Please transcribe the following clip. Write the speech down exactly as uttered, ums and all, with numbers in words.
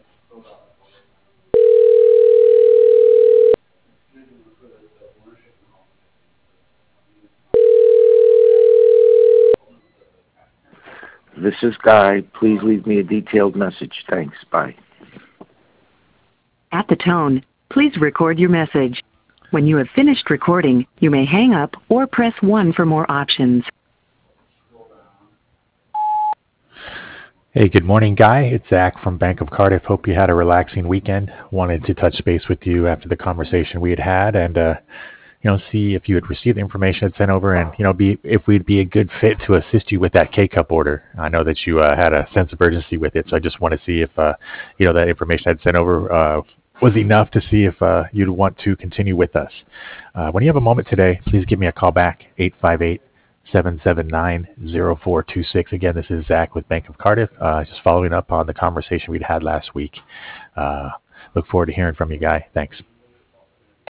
This is Guy. Please leave me a detailed message. Thanks. Bye. At the tone, please record your message. When you have finished recording, you may hang up or press one for more options. Hey, good morning, Guy. It's Zach from Bank of Cardiff. Hope you had a relaxing weekend. Wanted to touch base with you after the conversation we had had and, uh, you know, see if you had received the information I'd sent over and, you know, be if we'd be a good fit to assist you with that K-Cup order. I know that you uh, had a sense of urgency with it, so I just want to see if, uh, you know, that information I'd sent over uh, was enough to see if uh, you'd want to continue with us. Uh, when you have a moment today, please give me a call back, eight five eight, seven seven nine, zero four two six. Again, this is Zach with Bank of Cardiff, uh, just following up on the conversation we'd had last week. Uh, look forward to hearing from you, Guy. Thanks.